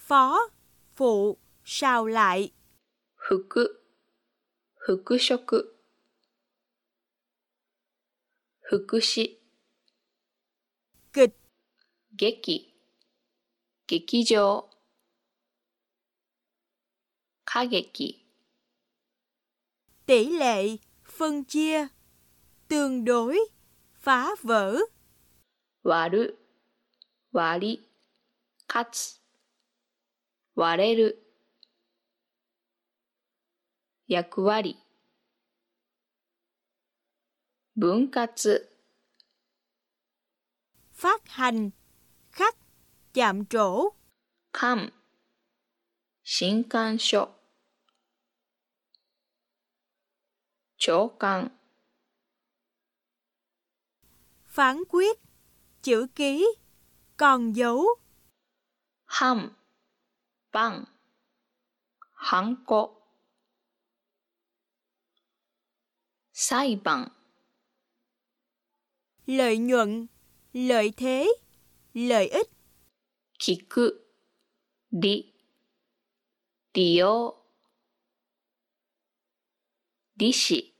phó, phụ, sào lại. 服、服飾、副詞、 Kịch, 劇、劇場、歌劇、 tỷ lệ, phân chia, tương đối, phá vỡ. 割る、割り、勝つ、割れる、役割、分割、 Phát hành, khách, chạm trổ. 官、新刊書、長官、 Phán quyết, chữ ký, còn dấu. 判、番、はんこ、裁判、 Lợi nhuận, lợi thế, lợi ích. 聞く、利、利用、利子、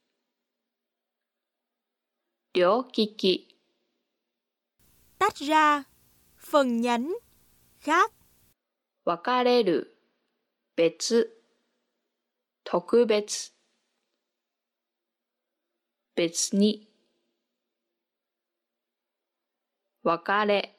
両利き、 Tách ra, phần nhánh, khác. 分かれる、別、特別、別に、別れ、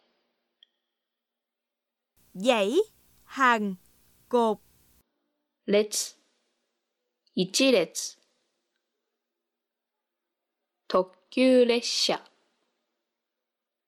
Dãy, hàng, cột. 列、一列、特急列車。